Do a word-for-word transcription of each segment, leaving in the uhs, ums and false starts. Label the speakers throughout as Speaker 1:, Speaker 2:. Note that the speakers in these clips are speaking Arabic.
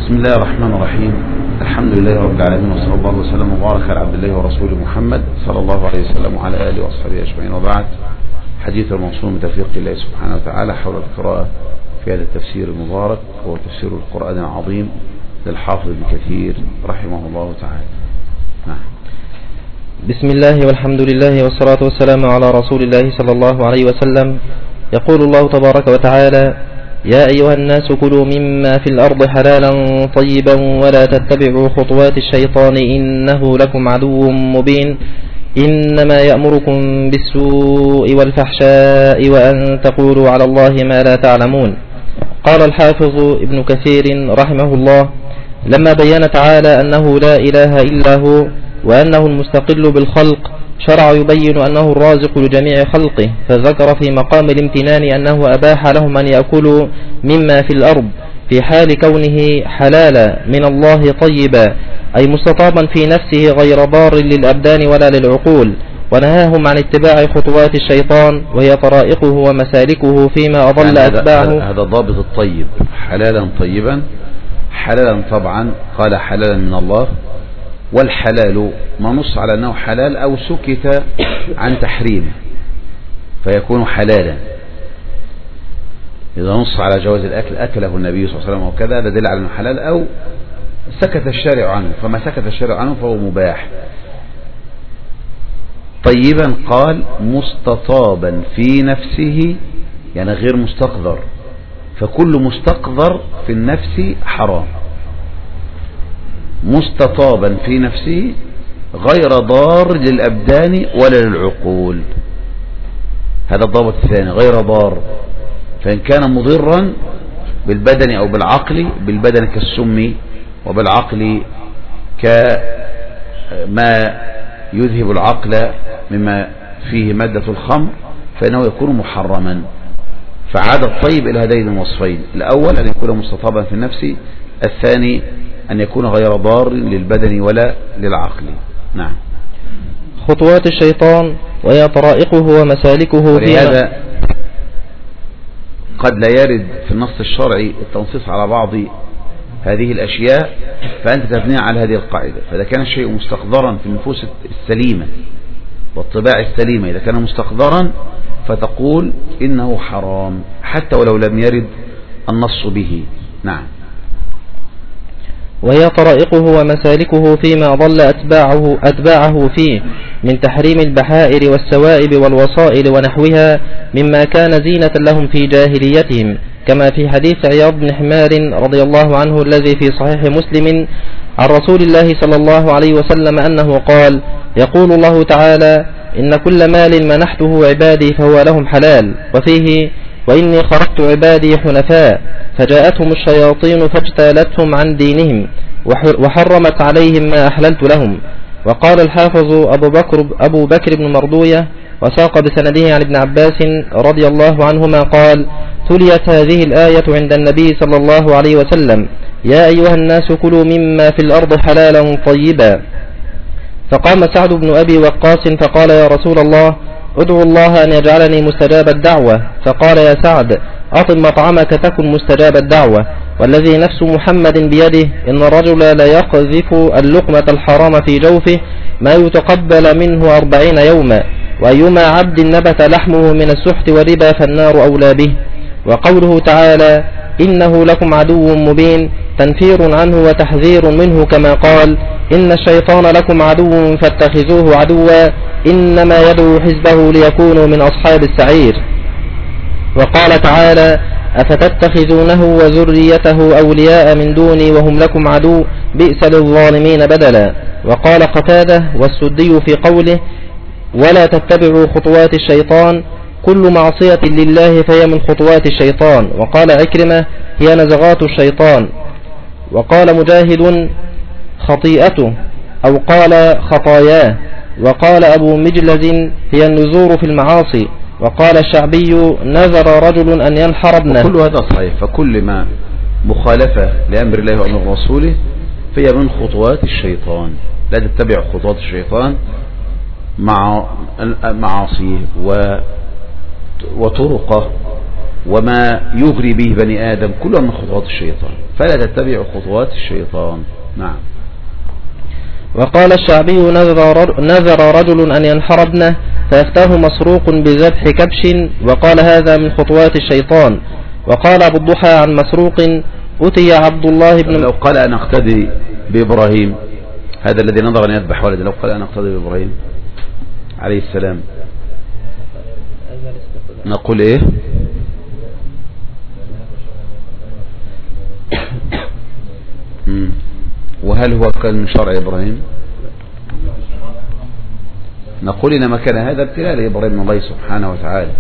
Speaker 1: بسم الله الرحمن الرحيم. الحمد لله رب العالمين، وصلى الله وسلم وبارك على عبد الله ورسوله محمد صلى الله عليه وسلم وعلى آله وأصحابه أجمعين، وبعد. حديث الموصول من توفيق الله سبحانه وتعالى حول القراءة في هذا التفسير المبارك، وهو تفسير القرآن العظيم للحافظ ابن كثير رحمه الله تعالى. نعم.
Speaker 2: بسم الله والحمد لله والصلاة والسلام على رسول الله صلى الله عليه وسلم. يقول الله تبارك وتعالى: يا أيها الناس كلوا مما في الأرض حلالا طيبا ولا تتبعوا خطوات الشيطان إنه لكم عدو مبين إنما يأمركم بالسوء والفحشاء وأن تقولوا على الله ما لا تعلمون. قال الحافظ ابن كثير رحمه الله لما بين تعالى أنه لا إله إلا هو وأنه المستقل بالخلق، شرع يبين أنه الرازق لجميع خلقه، فذكر في مقام الامتنان أنه أباح لهم أن يأكلوا مما في الأرض في حال كونه حلالا من الله طيبا، أي مستطابا في نفسه غير ضار للأبدان ولا للعقول، ونهاهم عن اتباع خطوات الشيطان وهي طرائقه ومسالكه فيما أضل
Speaker 1: يعني
Speaker 2: أتباعه.
Speaker 1: هذا ضابط الطيب، حلالا طيبا. حلالا طبعا قال حلالا من الله، والحلال ما نص على أنه حلال أو سكت عن تحريمه فيكون حلالا. إذا نص على جواز الأكل أكله النبي صلى الله عليه وسلم وكذا، ده دل على أنه حلال، أو سكت الشارع عنه، فما سكت الشارع عنه فهو مباح. طيبا قال مستطابا في نفسه، يعني غير مستقذر، فكل مستقذر في النفس حرام. مستطابا في نفسه غير ضار للأبدان ولا للعقول، هذا الضابط الثاني، غير ضار. فإن كان مضرا بالبدن أو بالعقل، بالبدن كالسم وبالعقل كما يذهب العقل مما فيه مادة الخمر، فإنه يكون محرما. فعاد الطيب إلى هذين الوصفين: الأول أن يكون مستطابا في النفس، الثاني أن يكون غير ضار للبدن ولا للعقل. نعم.
Speaker 2: خطوات الشيطان وهي طرائقه ومسالكه،
Speaker 1: ولهذا قد لا يرد في النص الشرعي التنصيص على بعض هذه الأشياء، فأنت تبني على هذه القاعدة. فإذا كان الشيء مستقذرا في النفوس السليمة والطباع السليمة، إذا كان مستقذرا فتقول إنه حرام حتى ولو لم يرد النص به. نعم.
Speaker 2: وهي طرائقه ومسالكه فيما ضل أتباعه, أتباعه فيه من تحريم البحائر والسوائب والوصائل ونحوها مما كان زينة لهم في جاهليتهم، كما في حديث عياض بن حمار رضي الله عنه الذي في صحيح مسلم عن رسول الله صلى الله عليه وسلم أنه قال: يقول الله تعالى: إن كل مال منحته عبادي فهو لهم حلال، وفيه: وإني خرجت عبادي حنفاء فجاءتهم الشياطين فاجتالتهم عن دينهم وحرمت عليهم ما أحللت لهم. وقال الحافظ أبو بكر, أبو بكر بن مردوية وساق بسنده عن ابن عباس رضي الله عنهما قال: تليت هذه الآية عند النبي صلى الله عليه وسلم: يا أيها الناس كلوا مما في الأرض حلالا طيبا. فقام سعد بن أبي وقاص فقال: يا رسول الله، ادعو الله أن يجعلني مستجاب الدعوة. فقال: يا سعد، أطم مطعمك تكن مستجاب الدعوة، والذي نفس محمد بيده إن الرجل لا يقذف اللقمة الحرام في جوفه ما يتقبل منه أربعين يوما، وأيما عبد نبت لحمه من السحت والربا فالنار أولى به. وقوله تعالى: إنه لكم عدو مبين، تنفير عنه وتحذير منه، كما قال: إن الشيطان لكم عدو فاتخذوه عدوا إنما يدعو حزبه ليكونوا من أصحاب السعير. وقال تعالى: أفتتخذونه وذريته أولياء من دوني وهم لكم عدو بئس للظالمين بدلا. وقال قتادة والسدي في قوله: ولا تتبعوا خطوات الشيطان، كل معصية لله فهي من خطوات الشيطان. وقال عكرمة: هي نزغات الشيطان. وقال مجاهد: خطيئته، أو قال خطاياه. وقال أبو مجلز: هي النزور في المعاصي. وقال الشعبي: نذر رجل أن ينحر ابنه.
Speaker 1: كل هذا صحيح، فكل ما مخالفة لأمر الله وأمر رسوله فهي من خطوات الشيطان. لا تتبع خطوات الشيطان مع معاصيه وطرقه وما يغري به بني آدم كلها من خطوات الشيطان، فلا تتبع خطوات الشيطان. نعم.
Speaker 2: وقال الشعبي نذر رجل أن ينحر ابنه فيفتاه مسروق بذبح كبش، وقال هذا من خطوات الشيطان. وقال أبو الضحى عن مسروق أتي عبد الله بن
Speaker 1: لو قال أنا اقتدي بإبراهيم، هذا الذي نظر أن يذبح ولده، لو قال أنا اقتدي بإبراهيم عليه السلام نقول إيه؟ وهل هو كان من شرع إبراهيم؟ نقول إنما كان هذا ابتلاء لإبراهيم من الله سبحانه وتعالى،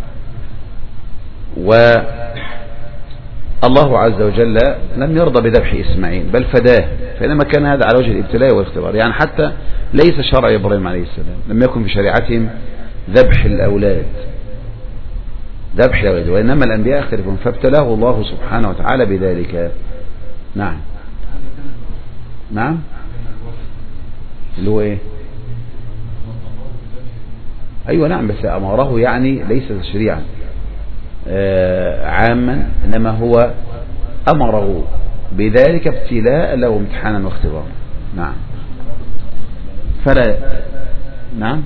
Speaker 1: والله عز وجل لم يرضى بذبح إسماعيل بل فداه، فإنما كان هذا على وجه الابتلاء والاختبار. يعني حتى ليس شرع إبراهيم عليه السلام، لم يكن في شريعتهم ذبح الأولاد ذبح الأولاد وإنما الأنبياء يختلفون، فابتلاه الله سبحانه وتعالى بذلك. نعم. نعم. اللي هو ايه؟ ايوه نعم، بس امره يعني ليس تشريعا آه عاما، انما هو امره بذلك ابتلاء له امتحانا واختبارا. نعم. فلا نعم.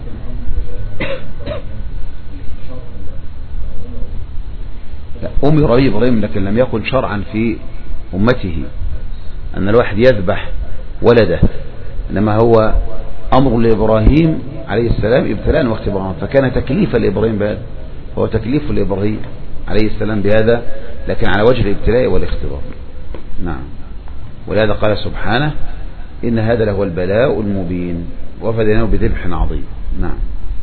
Speaker 1: لا، امر به ابراهيم لكن لم يكن شرعا في امته أن الواحد يذبح ولده، إنما هو أمر لإبراهيم عليه السلام ابتلاء واختبارا، فكان تكليفا لإبراهيم بهذا، هو تكليف لإبراهيم عليه السلام بهذا، لكن على وجه الابتلاء والاختبار. نعم. ولهذا قال سبحانه إن هذا لهو البلاء المبين وفديناه بذبح عظيم. نعم.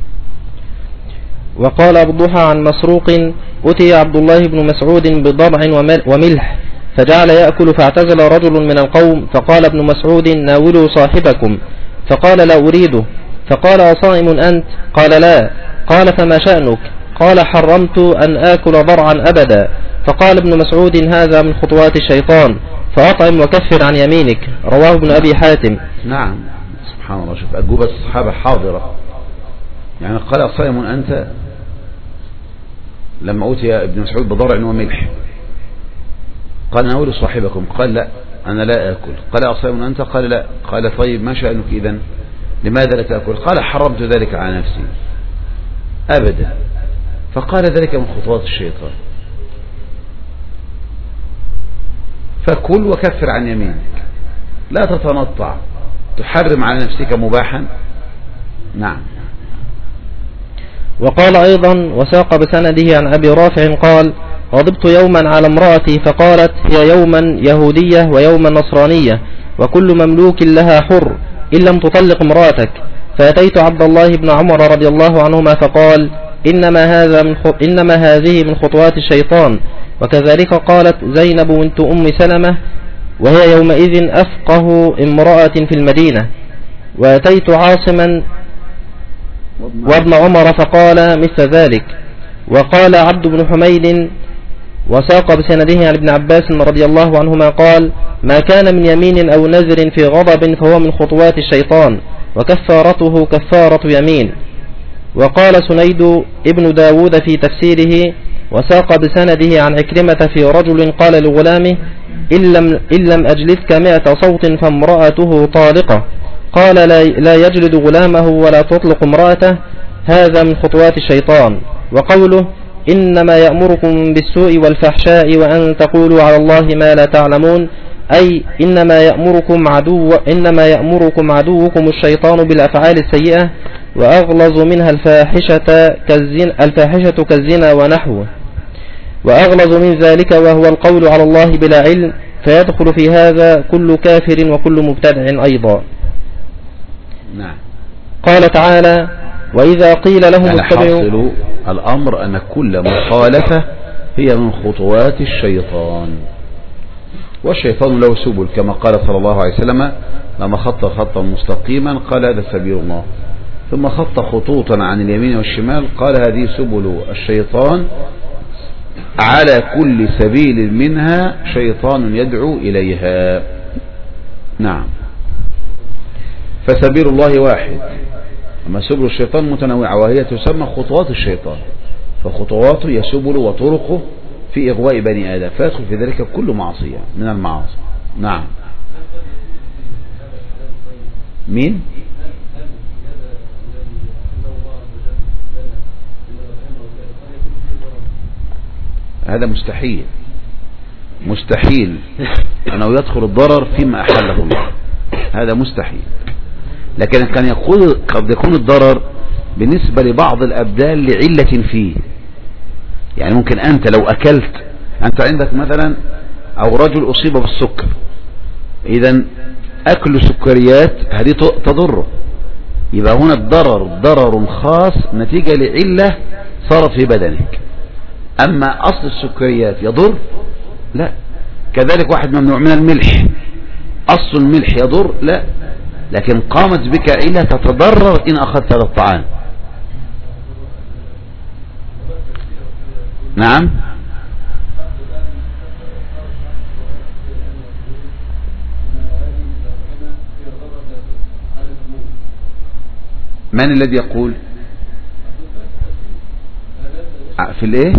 Speaker 2: وقال أبو الضحى عن مسروق أتي عبد الله بن مسعود بضرع وملح فجعل يأكل، فاعتزل رجل من القوم فقال ابن مسعود ناولوا صاحبكم، فقال لا أريده، فقال أصائم أنت؟ قال لا. قال فما شأنك؟ قال حرمت أن آكل ضرعا أبدا. فقال ابن مسعود هذا من خطوات الشيطان، فأطعم وكفر عن يمينك. رواه ابن أبي حاتم.
Speaker 1: نعم. سبحان الله، شوف أجوبة الصحابة حاضرة. يعني قال أصائم أنت لما أوتي ابن مسعود بضرع وملح، قال ناولوا صاحبكم، قال لا أنا لا أكل. قال أصائم أنت؟ قال لا. قال طيب ما شأنك إذن؟ لماذا لا تأكل؟ قال حرمت ذلك على نفسي أبدا. فقال ذلك من خطوات الشيطان، فكل وكفر عن يمينك، لا تتنطع تحرم على نفسك مباحا. نعم.
Speaker 2: وقال أيضا وساق بسنده عن أبي رافع قال غضبت يوما على امرأتي فقالت هي يوما يهودية ويوما نصرانية وكل مملوك لها حر إن لم تطلق امرأتك، فأتيت عبد الله بن عمر رضي الله عنهما فقال إنما, هذا من خ... إنما هذه من خطوات الشيطان. وكذلك قالت زينب بنت أم سلمة وهي يومئذ أفقه امرأة في المدينة. وأتيت عاصما وابن عمر فقال مثل ذلك. وقال عبد بن حميد وساق بسنده عن ابن عباس رضي الله عنهما قال ما كان من يمين أو نذر في غضب فهو من خطوات الشيطان وكفارته كفارة يمين. وقال سنيد ابن داود في تفسيره وساق بسنده عن عكرمة في رجل قال لغلامه إن لم, إن لم أجلدك مئة صوت فامرأته طالقة، قال لا, لا يجلد غلامه ولا تطلق امرأته، هذا من خطوات الشيطان. وقوله إنما يأمركم بالسوء والفحشاء وأن تقولوا على الله ما لا تعلمون، أي إنما يأمركم عدو إنما يأمركم عدوكم الشيطان بالأفعال السيئة وأغلظ منها الفاحشة كالزنا, الفاحشة كالزنا ونحوه، وأغلظ من ذلك وهو القول على الله بلا علم، فيدخل في هذا كل كافر وكل مبتدع أيضا.
Speaker 1: نعم.
Speaker 2: قال تعالى وإذا قيل لهم اتبعوا،
Speaker 1: الأمر أن كل مخالفة هي من خطوات الشيطان، والشيطان له سبل كما قال صلى الله عليه وسلم لما خط خطا مستقيما قال هذا سبيل الله، ثم خط خطوطا عن اليمين والشمال قال هذه سبل الشيطان، على كل سبيل منها شيطان يدعو إليها. نعم. فسبيل الله واحد، أما سبل الشيطان متنوعة وهي تسمى خطوات الشيطان، فخطواته هي سبل وطرقه في إغواء بني آدم، فيدخل في ذلك كل معصية من المعاصي. نعم. مين؟ هذا مستحيل، مستحيل أنه يدخل الضرر فيما أحله الله، هذا مستحيل. لكن كان يقول قد يكون الضرر بالنسبة لبعض الأبدان لعلة فيه. يعني ممكن أنت لو أكلت، أنت عندك مثلا أو رجل أصيب بالسكر، إذن أكل سكريات هذه تضره، يبقى هنا الضرر ضرر خاص نتيجة لعلة صارت في بدنك. أما أصل السكريات يضر؟ لا. كذلك واحد ممنوع من الملح، أصل الملح يضر؟ لا. لكن قامت بك علة تتضرر إن أخذت هذا الطعام. نعم. من الذي يقول في الايه؟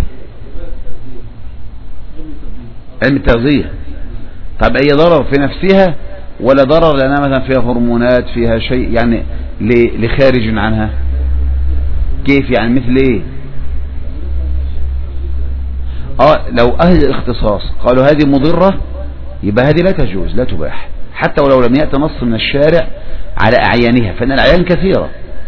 Speaker 1: علم التغذية. طب اي ضرر في نفسها ولا ضرر لانها مثلا فيها هرمونات، فيها شيء يعني لخارج عنها؟ كيف يعني؟ مثل ايه؟ اه لو اهل الاختصاص قالوا هذه مضرة يبقى هذه لا تجوز، لا تباح، حتى ولو لم يأتي نص من الشارع على اعيانها، فان الاعيان كثيرة.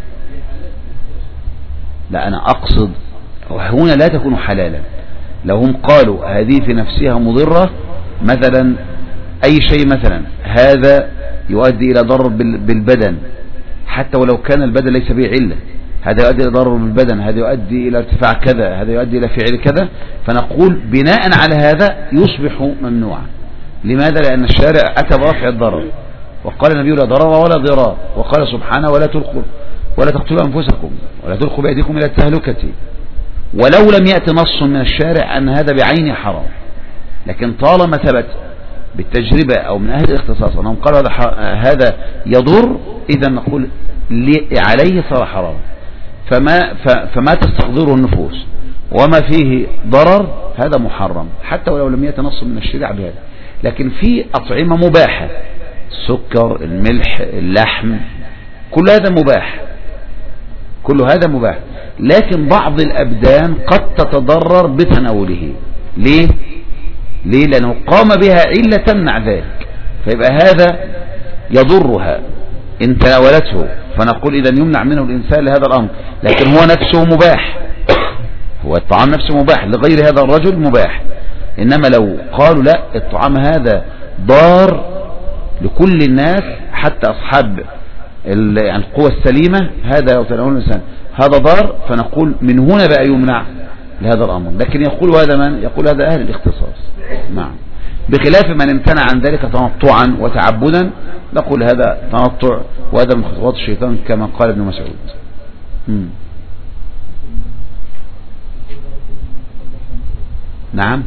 Speaker 1: لا انا اقصد هنا لا تكون حلالا. لو هم قالوا هذه في نفسها مضرة، مثلا اي شيء مثلا هذا يؤدي الى ضرر بالبدن، حتى ولو كان البدن ليس به علة، هذا يؤدي الى ضرر بالبدن، هذا يؤدي الى ارتفاع كذا، هذا يؤدي الى فعل كذا، فنقول بناء على هذا يصبح ممنوعا. لماذا؟ لان الشارع اتى برفع الضرر، وقال النبي لا ضرر ولا ضرار، وقال سبحانه ولا تلقوا ولا تقتلوا انفسكم ولا تلقوا بايديكم الى التهلكة. ولو لم يأتي نص من الشارع أن هذا بعينه حرام، لكن طالما ثبت بالتجربة أو من أهل الاختصاص أنهم قالوا هذا يضر، إذا نقول عليه صار حرام. فما, فما تستقدره النفوس وما فيه ضرر هذا محرم، حتى ولو لم يأتي نص من الشريعة بهذا. لكن في أطعمة مباحة، السكر، الملح، اللحم، كل هذا مباح، كل هذا مباح. لكن بعض الأبدان قد تتضرر بتناوله. ليه؟ ليه؟ لأنه قام بها علة تمنع ذلك، فيبقى هذا يضرها إن تناولته، فنقول إذا يمنع منه الإنسان لهذا الأمر. لكن هو نفسه مباح، هو الطعام نفسه مباح لغير هذا الرجل مباح. إنما لو قالوا لا، الطعام هذا ضار لكل الناس حتى أصحاب يعني القوة السليمة، هذا لو تناول الإنسان هذا ضار، فنقول من هنا بقى يمنع لهذا الأمر. لكن يقول هذا من؟ يقول هذا أهل الاختصاص. نعم. بخلاف من امتنع عن ذلك تنطعا وتعبدا، نقول هذا تنطع وهذا من خطوات الشيطان كما قال ابن مسعود. مم. نعم.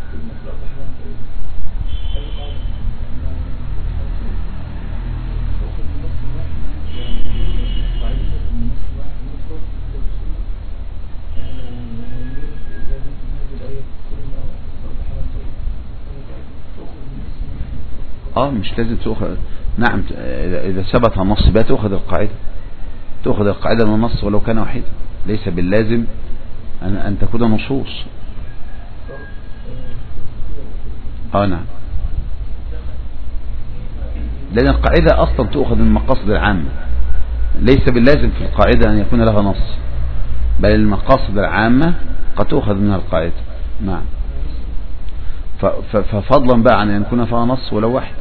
Speaker 1: اه مش لازم تأخذ. نعم، إذا ثبت النص بقى تأخذ القاعدة، تأخذ القاعدة من النص ولو كان وحيدا، ليس باللازم أن, أن تكون نصوص. اه نعم، لأن القاعدة أصلا تأخذ من المقاصد العامة، ليس باللازم في القاعدة أن يكون لها نص، بل المقاصد العامة قد تأخذ منها القاعدة. نعم. ففضلا بقى عن أن يكون فيها نص ولو واحد.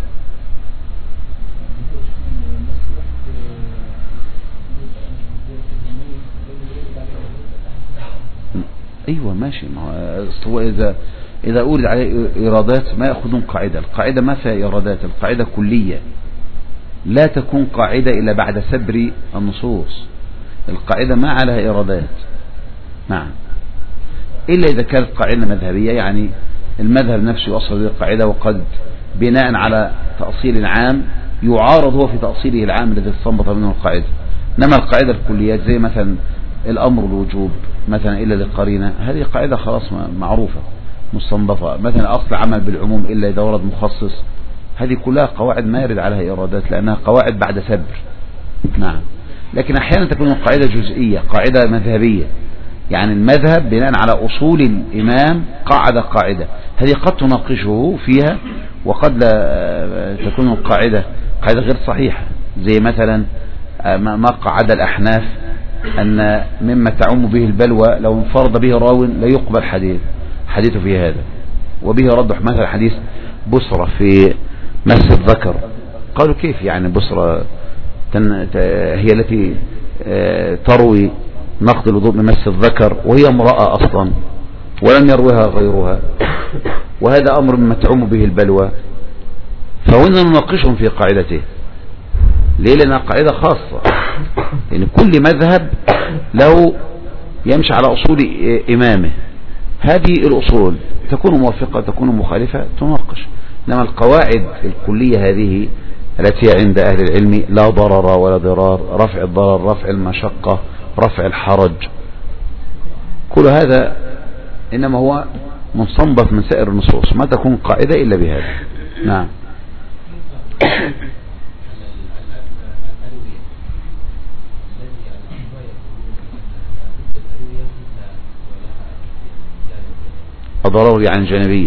Speaker 1: ايوه ماشي، ما هو اذا اذا اورد عليه ايرادات ما ياخذون قاعده، القاعده ما فيها ايرادات، القاعده كليه لا تكون قاعده الا بعد سبر النصوص، القاعده ما عليها ايرادات. نعم، الا اذا كانت قاعده مذهبيه، يعني المذهب نفسه يؤصل هذه القاعده، وقد بناء على تأصيل عام يعارض هو في تأصيله العام الذي استنبط منه القاعده. انما القاعده الكليات زي مثلا الأمر الوجوب مثلا إلا للقرينة، هذه قاعدة خلاص معروفة، مستنبطة، مثلا أصل عمل بالعموم إلا إذا ورد مخصص، هذه كلها قواعد ما يرد عليها إرادات لأنها قواعد بعد سبر. نعم. لكن أحيانا تكون القاعدة جزئية، قاعدة مذهبية، يعني المذهب بناء على أصول الإمام قاعدة قاعدة، هذه قد تناقشه فيها وقد لا تكون القاعدة قاعدة غير صحيحة، زي مثلا ما قعد الأحناف أن مما تعم به البلوى لو انفرد به راو لا يقبل حديث حديثه في هذا، وبه رد مثلا حديث بصرة في مس الذكر. قالوا كيف يعني بصرة هي التي تروي نقض الوضوء بمس الذكر وهي امرأة أصلا ولم يروها غيرها، وهذا أمر مما تعم به البلوى، فهنا نناقشهم في قاعدته. ليه؟ لأنها قاعدة خاصة، يعني كل مذهب له يمشي على أصول إمامه، هذه الأصول تكون موافقة تكون مخالفة تناقش، إنما القواعد الكلية هذه التي عند أهل العلم لا ضرر ولا ضرار، رفع الضرر، رفع المشقة، رفع الحرج، كل هذا إنما هو منصنبط من سائر النصوص، ما تكون قاعدة إلا بهذا. نعم. الضرر يعني جانبية.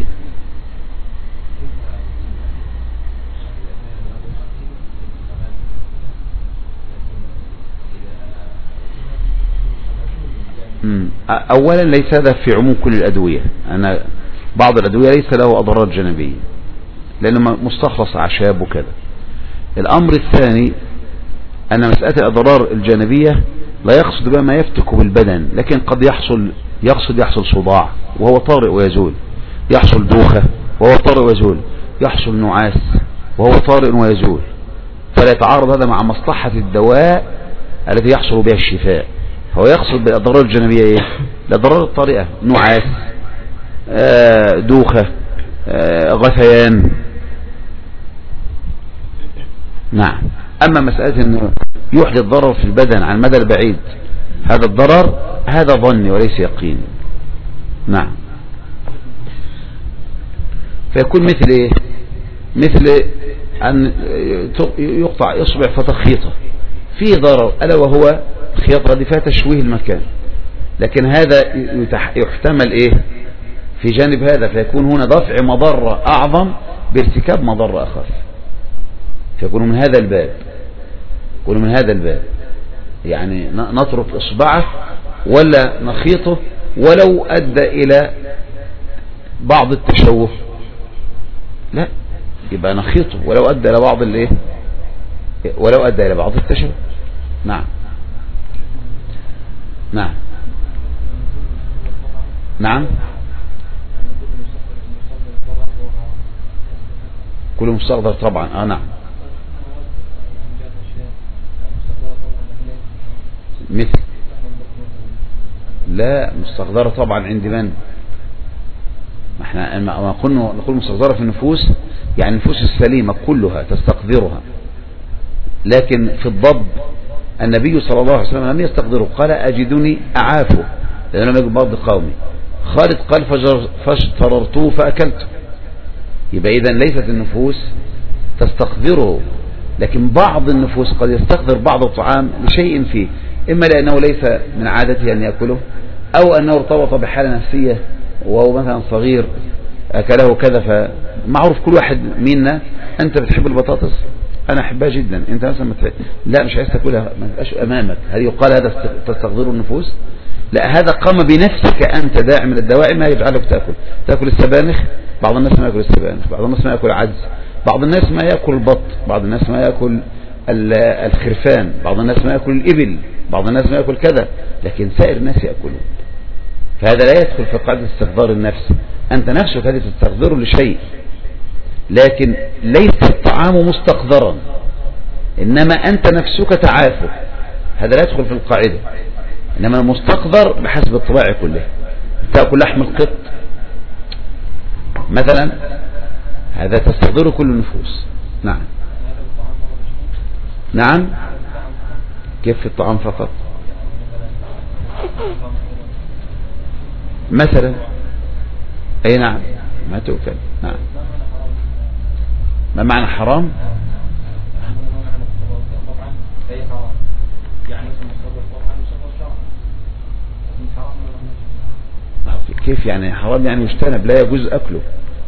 Speaker 1: أولا ليس هذا في عموم كل الأدوية، أنا بعض الأدوية ليس له أضرار جانبية لأنه مستخلص أعشاب وكذا. الأمر الثاني أن مسألة الأضرار الجانبية لا يقصد بها ما يفتك بالبدن، لكن قد يحصل يقصد يحصل صداع وهو طارئ ويزول، يحصل دوخة وهو طارئ ويزول، يحصل نعاس وهو طارئ ويزول، فلا يتعارض هذا مع مصلحة الدواء التي يحصل بها الشفاء. هو يقصد بالأضرار الجانبية ايه؟ الأضرار الطارئة، نعاس، آه دوخة، آه غثيان. نعم. أما مسألة أنه يحدث ضرر في البدن عن المدى البعيد، هذا الضرر هذا ظني وليس يقين. نعم. فيكون مثل ايه؟ مثل أن يقطع إصبع فتخيطه، فيه ضرر ألا وهو الخياطة دي فيها تشويه المكان، لكن هذا يحتمل ايه في جانب هذا، فيكون هنا دفع مضرة أعظم بارتكاب مضرة أخف، فيكون من هذا الباب يكون من هذا الباب يعني نترك إصبعه ولا نخيطه ولو أدى إلى بعض التشوه، لا يبقى نخيطه ولو أدى إلى بعض الايه ولو أدى إلى بعض التشوه. نعم. نعم. نعم. كل مستقدر طبعا. اه نعم. مثل لا مستقدرة طبعا عند من؟ ما احنا ما قلنا نقول مستقدرة في النفوس، يعني النفوس السليمة كلها تستقدرها، لكن في الضب النبي صلى الله عليه وسلم لم يستقدره، قال أجدني أعافه لأنه لم يجد بعض قومي. خالد قال فاجتررته فأكلته. يبقى إذن ليست النفوس تستقدره، لكن بعض النفوس قد يستقدر بعض الطعام لشيء فيه، إما لأنه ليس من عادته أن يأكله، أو أنه ارتبط بحالة نفسية وهو مثلا صغير أكله كذا. فمعروف كل واحد منا، أنت بتحب البطاطس أنا أحبها جدا، أنت مثلا متحب. لا مش عايز تأكلها، ما تبقاش أمامك، هل يقال هذا تستقدر النفوس؟ لا، هذا قام بنفسك أنت داعي من الدواعي ما يجعلك تأكل تأكل السبانخ. بعض الناس ما يأكل السبانخ، بعض الناس ما يأكل عدس، بعض الناس ما يأكل البط، بعض الناس ما يأكل الخرفان، بعض الناس ما يأكل الإبل، بعض الناس ما يأكل كذا، لكن سائر الناس يأكلون. فهذا لا يدخل في قاعدة استقدار النفس، أنت نفسك هذه تستقدره لشيء، لكن ليس الطعام مستقدرا، إنما أنت نفسك تعافه، هذا لا يدخل في القاعدة. إنما المستقدر بحسب الطباع كله، تأكل لحم القط مثلا، هذا تستقدره كل النفوس. نعم. نعم. كيف في الطعام فقط؟ مثلا أي نعم ما تؤكل. نعم. ما معنى حرام؟ كيف يعني حرام؟ يعني يجتنب، لا يجوز أكله.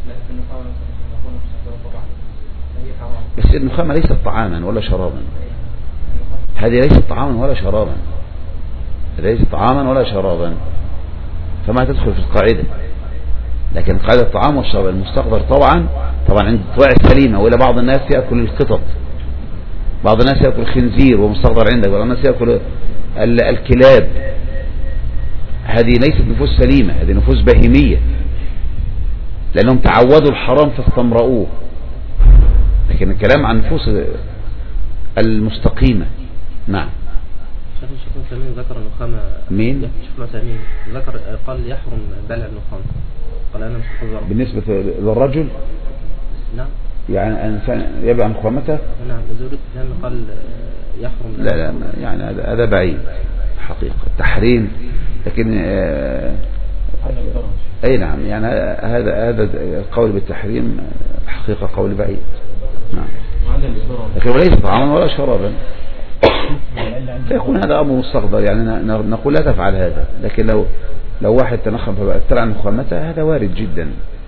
Speaker 1: بس النخامة ليست طعاما ولا شرابا، هذه ليست طعاما ولا شرابا، ليست طعاما ولا شرابا، فما تدخل في القاعدة. لكن قاعدة الطعام والشراب المستقدر طبعا طبعا عند الطباع السليمة، وإلى بعض الناس يأكل القطط، بعض الناس يأكل الخنزير ومستقدر عندك، بعض الناس يأكل الكلاب. هذه ليست نفوس سليمة، هذه نفوس بهيمية، لأنهم تعودوا الحرام فاستمرؤوه. لكن الكلام عن نفوس المستقيمة. نعم.
Speaker 2: شيخ العثيمين ذكر النخامة.
Speaker 1: مين؟
Speaker 2: شيخ العثيمين ذكر قال يحرم بلع النخامة، قال أنا مش حذر. بالنسبة
Speaker 1: للرجل؟
Speaker 2: نعم.
Speaker 1: يعني الإنسان يبلع نخامته؟
Speaker 2: نعم. زورت فهم قال يحرم.
Speaker 1: لا لا يعني هذا بعيد حقيقة التحريم، لكن آه أي نعم يعني هذا هذا القول بالتحريم حقيقة قول بعيد. نعم. لكن وليس طعاما ولا شرابا، فيكون هذا أمر مستقدر، يعني نقول لا تفعل هذا. لكن لو لو واحد تنخم فبأتلع نخامته هذا وارد جدا.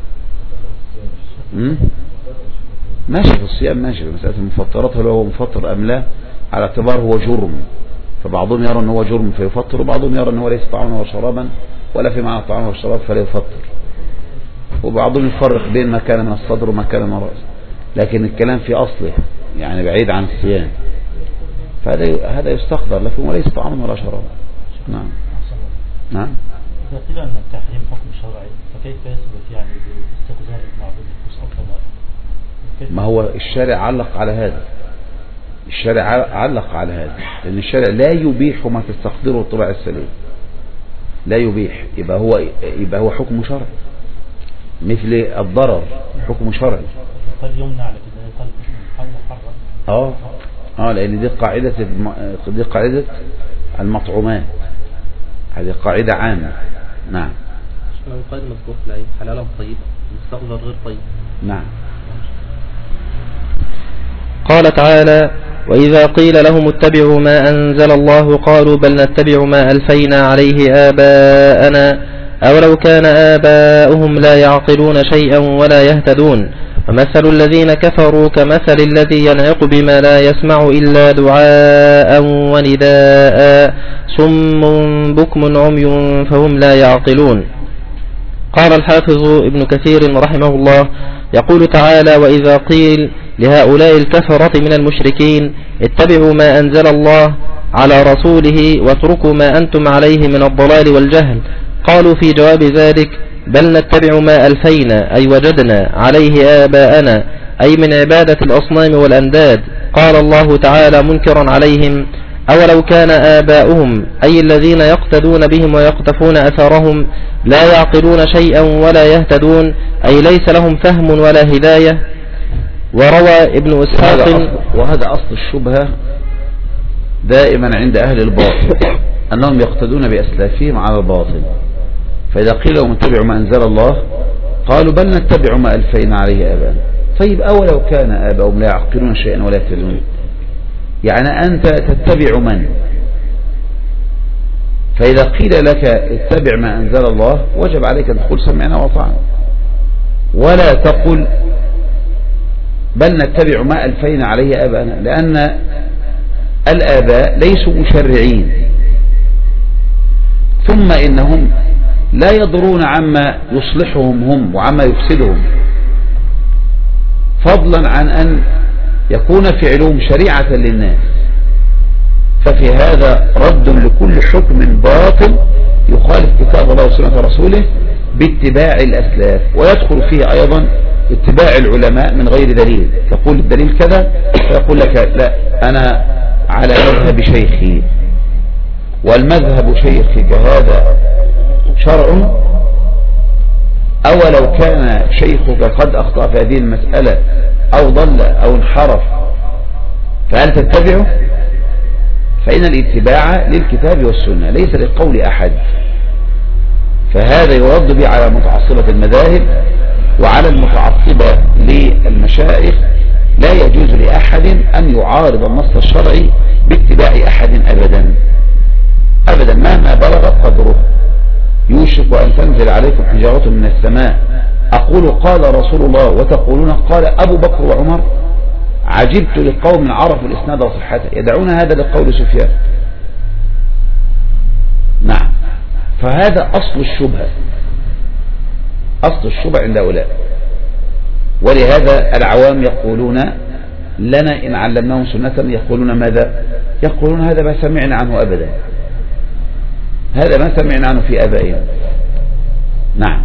Speaker 1: ماشي في الصيام، ماشي في مسألة المفطرات، هل هو مفطر أم لا على اعتبار هو جرم، فبعضهم يرى أنه هو جرم فيفطر، وبعضهم يرى أنه ليس طعاما وشرابا ولا في معنى الطعام والشراب فلا يفطر، وبعضهم يفرق بين ما كان من الصدر وما كان من الرأس. لكن الكلام في أصله يعني بعيد عن الصيام، فهذا هذا يستقدر، لكن وليس طعاما ولا شرابا. نعم. نعم.
Speaker 3: إذا قيل أن التحريم حكم شرعي فكيف يثبت يعني باستقذار المعبود النفوس أو كذا؟
Speaker 1: ما هو الشارع علق على هذا، الشارع علق على هذا، لأن الشارع لا يبيح ما تستقدره الطباع السليم، لا يبيح، يبقى هو يبقى هو حكم شرعي، مثل الضرر حكم شرعي.
Speaker 3: قد يمنع على كده، قد محرم.
Speaker 1: اه اه لأن دي قاعدة دي قاعدة المطعومات، هذه قاعدة عامة. نعم.
Speaker 2: القاعدة مذكور في الآية حلالا طيبا مستقدر غير طيب.
Speaker 1: نعم.
Speaker 2: قال تعالى: وإذا قيل لهم اتبعوا ما أنزل الله قالوا بل نتبع ما ألفينا عليه آباءنا أولو كان آباؤهم لا يعقلون شيئا ولا يهتدون ومثل الذين كفروا كمثل الذي ينعق بما لا يسمع إلا دعاء ونداء صم بكم عمي فهم لا يعقلون. قال الحافظ ابن كثير رحمه الله يقول تعالى: وإذا قيل لهؤلاء الكفرة من المشركين اتبعوا ما أنزل الله على رسوله واتركوا ما أنتم عليه من الضلال والجهل، قالوا في جواب ذلك: بل نتبع ما ألفينا أي وجدنا عليه آباءنا، أي من عبادة الأصنام والأنداد. قال الله تعالى منكرا عليهم: أولو كان آباؤهم أي الذين يقتدون بهم ويقتفون أثرهم لا يعقلون شيئا ولا يهتدون، أي ليس لهم فهم ولا هداية. وروى ابن إسحاق،
Speaker 1: وهذا أصل الشبهة دائما عند أهل الباطل، أنهم يقتدون بأسلافهم على الباطل، فإذا قيل لهم اتبعوا ما أنزل الله قالوا بل نتبع ما ألفينا عليه آباءنا. طيب أولو كان آباؤهم لا يعقلون شيئا ولا يهتدون، يعني أنت تتبع من؟ فإذا قيل لك اتبع ما أنزل الله وجب عليك أن تقول سمعنا وطعنا، ولا تقل بل نتبع ما ألفينا عليه آباءنا، لأن الآباء ليسوا مشرعين، ثم إنهم لا يضرون عما يصلحهم هم وعما يفسدهم، فضلا عن أن يكون فعلهم شريعة للناس. ففي هذا رد لكل حكم باطل يخالف كتاب الله وسنة رسوله باتباع الأسلاف، ويدخل فيه أيضا اتباع العلماء من غير دليل، تقول الدليل كذا فيقول لك لا أنا على مذهب شيخي، والمذهب شيخك هذا شرع، أولو كان شيخك قد أخطأ في هذه المسألة أو ضل أو انحرف فهل تتبعه؟ فإن الاتباع للكتاب والسنة ليس لقول أحد، فهذا يرد به على متعصبة المذاهب وعلى المتعصبة للمشايخ. لا يجوز لأحد أن يعارض النص الشرعي باتباع أحد أبدا أبدا مهما بلغ قدره. يوشك أن تنزل عليكم حجارة من السماء أقول قال رسول الله وتقولون قال أبو بكر وعمر. عجبت لقوم عرفوا الإسناد وصحته يدعون هذا لقول سفيان. نعم، فهذا أصل الشبهة، أصل الشبهة عند هؤلاء. ولهذا العوام يقولون لنا إن علمناهم سنة يقولون ماذا؟ يقولون هذا ما سمعنا عنه أبدا، هذا ما سمعنا عنه في آبائنا. نعم.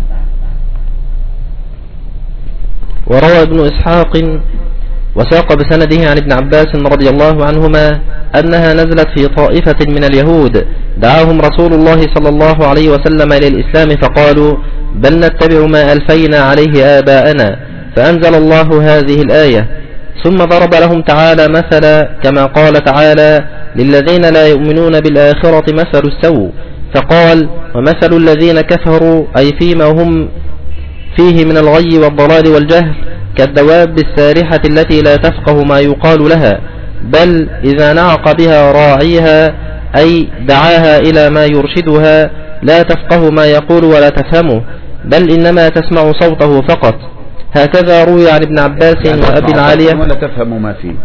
Speaker 2: وروى ابن إسحاق وساق بسنده عن ابن عباس رضي الله عنهما أنها نزلت في طائفة من اليهود دعاهم رسول الله صلى الله عليه وسلم إلى الإسلام فقالوا بل نتبع ما ألفينا عليه آباءنا، فأنزل الله هذه الآية ثم ضرب لهم تعالى مثلا كما قال تعالى للذين لا يؤمنون بالآخرة مثل السوء، فقال ومثل الذين كفروا أي فيما هم فيه من الغي والضلال والجهل كالدواب السارحة التي لا تفقه ما يقال لها، بل إذا نعق بها راعيها أي دعاها إلى ما يرشدها لا تفقه ما يقول ولا تفهمه، بل إنما تسمع صوته فقط. هكذا روي عن ابن عباس وأبي العالية
Speaker 1: ولا تفهم ما فيه.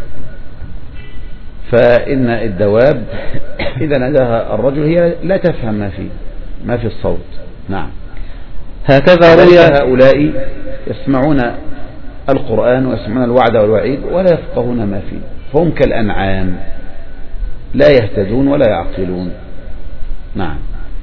Speaker 1: فإن الدواب إذا ناداها الرجل هي لا تفهم ما فيه ما في الصوت. نعم.
Speaker 2: هكذا روي
Speaker 1: هؤلاء يسمعون القرآن ويسمعون الوعد والوعيد ولا يفقهون ما فيه، فهم كالأنعام لا يهتدون ولا يعقلون. نعم.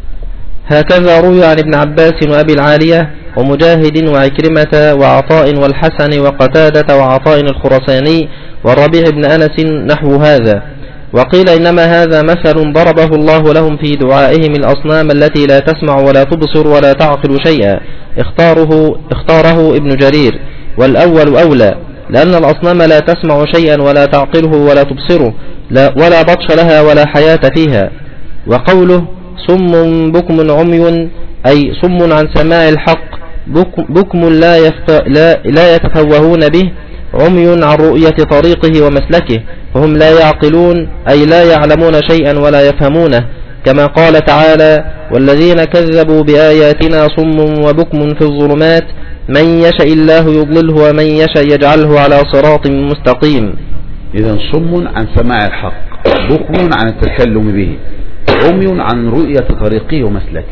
Speaker 2: هكذا روي عن ابن عباس وأبي العالية ومجاهد وعكرمة وعطاء والحسن وقتادة وعطاء الخرساني والربيع بن أنس نحو هذا. وقيل إنما هذا مثل ضربه الله لهم في دعائهم الأصنام التي لا تسمع ولا تبصر ولا تعقل شيئا، اختاره, اختاره ابن جرير، والأول أولى، لأن الأصنام لا تسمع شيئا ولا تعقله ولا تبصره لا ولا بطش لها ولا حياة فيها. وقوله صم بكم عمي أي صم عن سماع الحق، بكم لا, لا, لا يتفوهون به، عمي عن رؤية طريقه ومسلكه، فهم لا يعقلون أي لا يعلمون شيئا ولا يفهمونه، كما قال تعالى والذين كذبوا بآياتنا صم وبكم في الظلمات من يشاء الله يضلله ومن يشاء يجعله على صراط مستقيم.
Speaker 1: إذن صم عن سماع الحق، بكم عن التكلم به، عمي عن رؤية طريقه ومسلكه.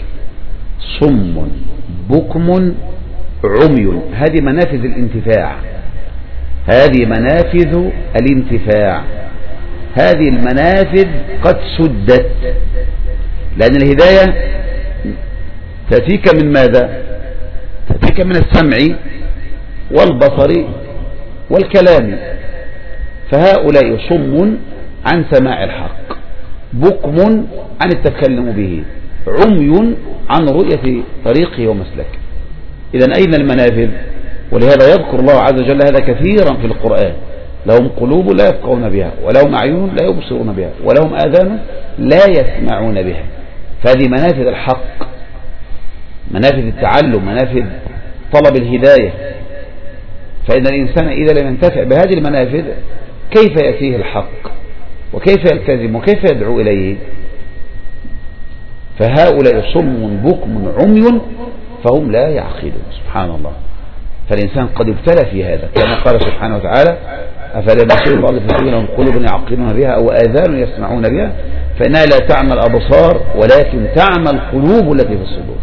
Speaker 1: صم بكم عمي، هذه منافذ الانتفاع، هذه منافذ الانتفاع، هذه المنافذ قد سدت، لأن الهداية تأتيك من ماذا؟ تأتيك من السمع والبصر والكلام. فهؤلاء صم عن سماع الحق، بكم عن التكلم به، عمي عن رؤية طريقه ومسلكه. إذن أين المنافذ؟ ولهذا يذكر الله عز وجل هذا كثيرا في القرآن، لهم قلوب لا يفقهون بها ولهم أعين لا يبصرون بها ولهم آذان لا يسمعون بها. فهذه منافذ الحق، منافذ التعلم، منافذ طلب الهداية. فإن الإنسان إذا لم ينتفع بهذه المنافذ كيف يأتيه الحق وكيف يلتزم وكيف يدعو إليه؟ فهؤلاء صم بكم عمي فهم لا يعقلون. سبحان الله. فالإنسان قد ابتلى في هذا، كما قال سبحانه وتعالى أفلا يبصرون الأرض فتكون لهم قلوب يعقلون بها أو آذان يسمعون بها فإنها لا تعمى الأبصار ولكن تعمى القلوب التي في الصدور.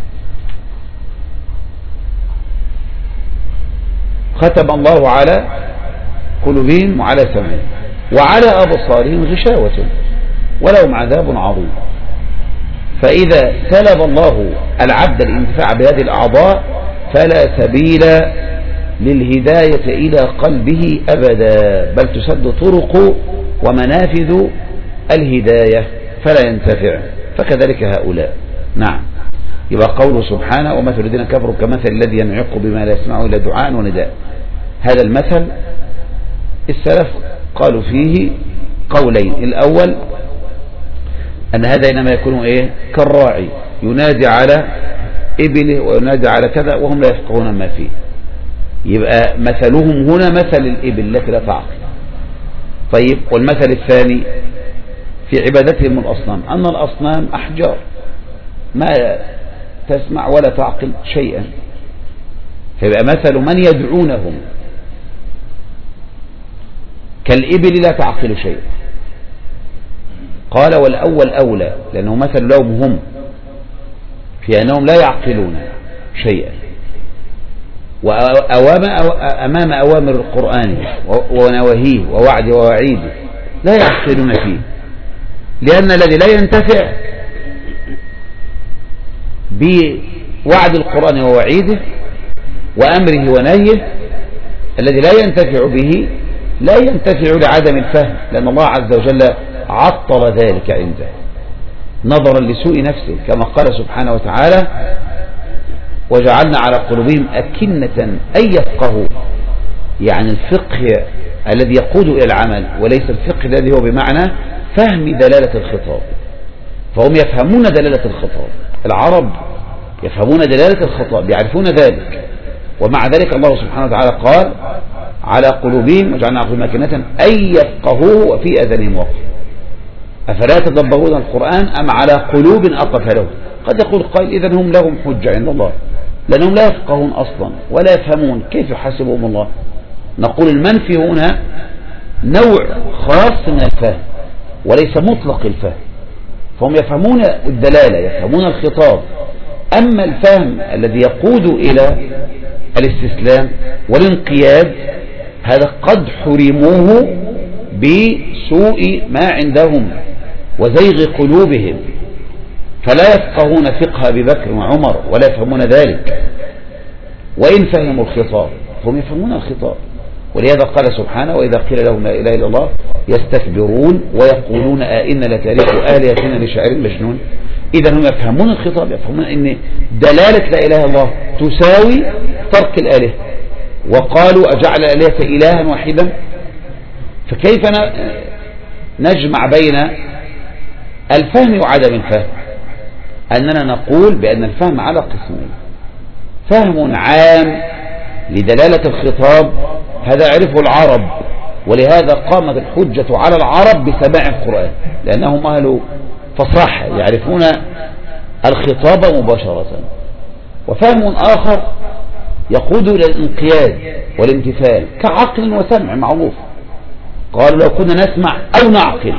Speaker 1: ختم الله على قلوبهم وعلى سمعهم وعلى أبصارهم غشاوة ولهم عذاب عظيم. فإذا سلب الله العبد الانتفاع بهذه الأعضاء فلا سبيل للهداية إلى قلبه أبدا، بل تسد طرق ومنافذ الهداية فلا ينتفع. فكذلك هؤلاء. نعم. يبقى قوله سبحانه ومثل الذين كفروا كمثل الذي ينعق بما لا يسمعه إلا دعاء ونداء. هذا المثل السلف قالوا فيه قولين. الأول أن هذا إنما يكون إيه؟ كالراعي ينادي على إبله وينادي على كذا وهم لا يفقهون ما فيه. يبقى مثلهم هنا مثل الإبل التي لا تعقل. طيب، والمثل الثاني في عبادتهم الأصنام، أن الأصنام أحجار ما تسمع ولا تعقل شيئا، فيبقى مثل من يدعونهم كالإبل لا تعقل شيئا. قال والأول أولى، لأنه مثل لهم هم في أنهم لا يعقلون شيئا، وأمام أوامر القرآن ونواهيه ووعده ووعيده لا يعقلون فيه، لأن الذي لا ينتفع بوعد القرآن ووعيده وأمره ونهيه، الذي لا ينتفع به لا ينتفع لعدم الفهم، لأن الله عز وجل عطل ذلك عنده نظرا لسوء نفسه، كما قال سبحانه وتعالى وجعلنا على قلوبهم أكنة أن يفقهوا، يعني الفقه الذي يقود إلى العمل، وليس الفقه الذي هو بمعنى فهم دلالة الخطاب. فهم يفهمون دلالة الخطاب، العرب يفهمون دلالة الخطاب، يعرفون ذلك، ومع ذلك الله سبحانه وتعالى قال على قلوبهم وجعلنا على قلوبهم أكنة أن يفقهوه وفي أذانهم وقر. أفلا يتدبرون القرآن أم على قلوب أقفلوه؟ قد يقول قائل إذن هم لهم حجة عند الله، لأنهم لا يفقهون أصلا ولا يفهمون، كيف يحاسبهم الله؟ نقول المنفي هنا نوع خاص من الفهم وليس مطلق الفهم، فهم يفهمون الدلالة، يفهمون الخطاب. أما الفهم الذي يقود إلى الاستسلام والانقياد هذا قد حرموه بسوء ما عندهم وزيغ قلوبهم، فلا يفقهون فقه أبي بكر وعمر ولا يفهمون ذلك، وإن فهموا الخطاب هم يفهمون الخطاب. ولهذا قال سبحانه وإذا قيل لهم لا إله إلا الله يستكبرون ويقولون أئنا لتاركو آلهتنا لشاعر مجنون. إذا هم يفهمون الخطاب، يفهمون أن دلالة لا إله إلا الله تساوي ترك الآلهة، وقالوا أجعل الآلهة إلها واحدا. فكيف نجمع بين الفهم وعدم الفهم؟ أننا نقول بأن الفهم على قسمين: فهم عام لدلالة الخطاب، هذا يعرفه العرب، ولهذا قامت الحجة على العرب بسماع القرآن لأنهم أهل فصاحة يعرفون الخطاب مباشرة. وفهم آخر يقود إلى الانقياد والامتثال كعقل وسمع معروف، قالوا لو كنا نسمع أو نعقل،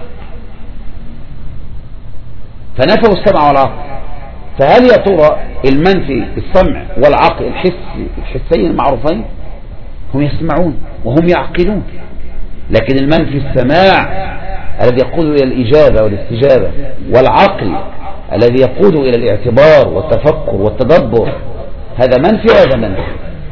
Speaker 1: فنفوا السمع والعقل. فهل يا ترى المنفي السمع والعقل الحسي الحسين المعروفين هم يسمعون وهم يعقلون، لكن المنفي السماع الذي يقود إلى الإجابة والاستجابة، والعقل الذي يقود إلى الاعتبار والتفكر والتدبر، هذا منفي وهذا منفي.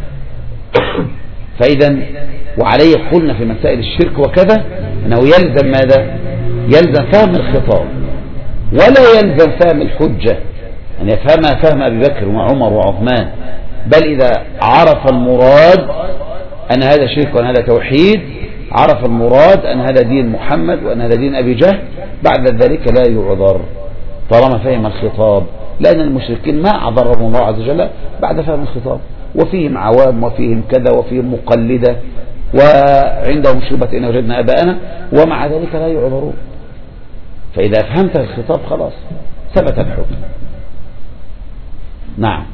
Speaker 1: فإذا وعليه قلنا في مسائل الشرك وكذا أنه يلزم ماذا؟ يلزم فهم الخطاب ولا يلزم فهم الحجة، أن يفهمها فهم أبي بكر وعمر وعثمان، بل إذا عرف المراد أن هذا شرك وأن هذا توحيد، عرف المراد أن هذا دين محمد وأن هذا دين أبي جهل، بعد ذلك لا يعذر طالما فهم الخطاب، لأن المشركين ما أعذرهم الله عز وجل بعد فهم الخطاب، وفيهم عوام وفيهم كذا وفيهم مقلدة وعندهم شبهة إن وجدنا أباءنا، ومع ذلك لا يعذرون. فإذا فهمت الخطاب خلاص ثبت الحكم. نعم.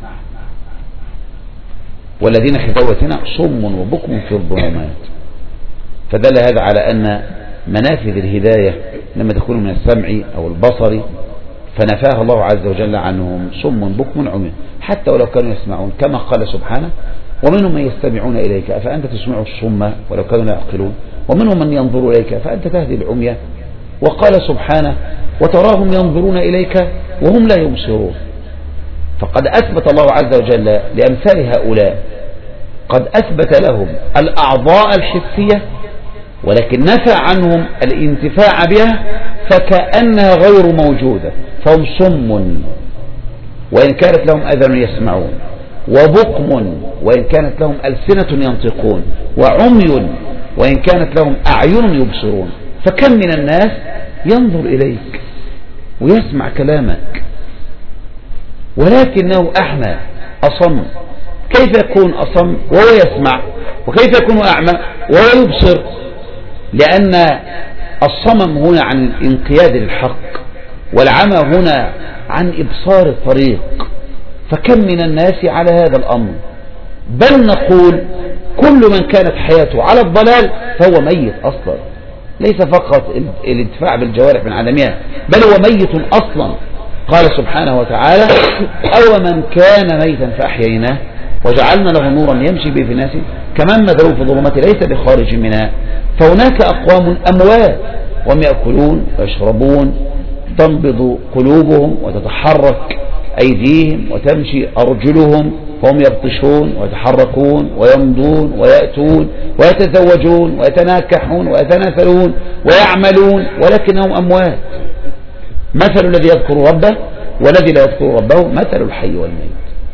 Speaker 1: والذين في دوتنا صم وبكم في الظلمات، فدل هذا على أن منافذ الهداية لما تكون من السمع أو البصر فنفاها الله عز وجل عنهم صم بكم عمي، حتى ولو كانوا يسمعون، كما قال سبحانه ومنهم من يستمعون إليك أفأنت تسمع الصم ولو كانوا لا يعقلون، ومنهم من ينظر إليك فأنت تهدي العمية. وقال سبحانه وتراهم ينظرون إليك وهم لا يبصرون. فقد أثبت الله عز وجل لأمثال هؤلاء، قد أثبت لهم الأعضاء الحسية ولكن نفى عنهم الانتفاع بها فكأنها غير موجودة، فهم صم وإن كانت لهم أذن يسمعون، وبكم وإن كانت لهم ألسنة ينطقون، وعمي وإن كانت لهم أعين يبصرون. فكم من الناس ينظر إليك ويسمع كلامك ولكنه أعمى أصم. كيف يكون أصم وهو يسمع؟ وكيف يكون أعمى وهو يبصر؟ لأن الصمم هنا عن الانقياد للحق، والعمى هنا عن إبصار الطريق. فكم من الناس على هذا الأمر، بل نقول كل من كانت حياته على الضلال فهو ميت أصلا، ليس فقط الانتفاع بالجوارح من عدمها، بل هو ميت أصلا. قال سبحانه وتعالى: أو من كان ميتا فأحييناه وجعلنا له نورا يمشي به في الناس كمن مثله في الظلمات ليس بخارج منها. فهناك أقوام أموات وهم يأكلون ويشربون، تنبض قلوبهم وتتحرك أيديهم وتمشي أرجلهم، وهم يبطشون ويتحركون ويمضون ويأتون ويتزوجون ويتناكحون ويتناسلون ويعملون، ولكنهم أموات. مثل الذي يذكر ربه والذي لا يذكر ربه مثل الحي والميت.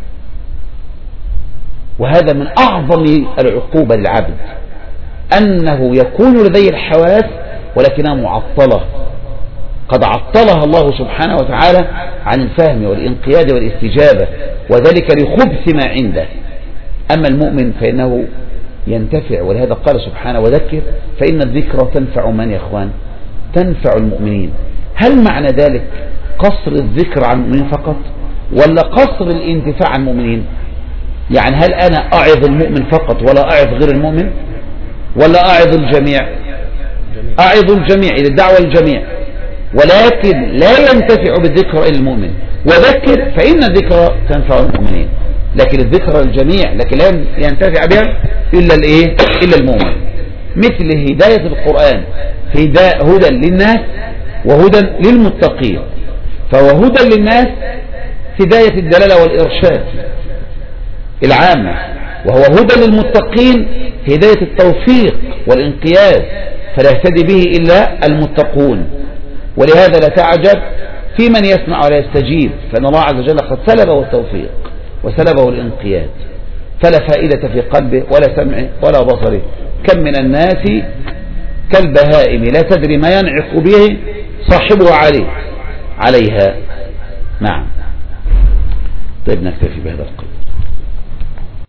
Speaker 1: وهذا من أعظم العقوبة للعبد، أنه يكون لديه الحواس ولكنها معطلة، قد عطلها الله سبحانه وتعالى عن الفهم والانقياد والاستجابة، وذلك لخبث ما عنده. أما المؤمن فإنه ينتفع، ولهذا قال سبحانه: وذكر فإن الذكرى تنفع من يا إخوان؟ تنفع المؤمنين. هل معنى ذلك قصر الذكر عن المؤمنين فقط، ولا قصر الانتفاع عن المؤمنين؟ يعني هل أنا أعظ المؤمن فقط ولا أعظ غير المؤمن، ولا أعظ الجميع؟ أعظ الجميع، إذا الدعوة للجميع، ولكن لا ينتفع بالذكر إلا المؤمن. وذكر فإن الذكر تنفع المؤمنين، لكن الذكر للجميع، لكن لا ينتفع بها إلا الإيه؟ إلا المؤمن. مثل هداية القرآن، هدى للناس وهدى للمتقين. فهو هدى للناس هداية الدلالة والإرشاد العامة، وهو هدى للمتقين هداية التوفيق والانقياد، فلا يهتدي به إلا المتقون. ولهذا لا تعجب في من يسمع ولا يستجيب، فإن الله عز وجل قد سلبه التوفيق وسلبه الانقياد، فلا فائدة في قلبه ولا سمعه ولا بصره. كم من الناس كالبهائم لا تدري ما ينعق به صاحبه عليه عليها. نعم. طيب نكتفي بهذا القدر.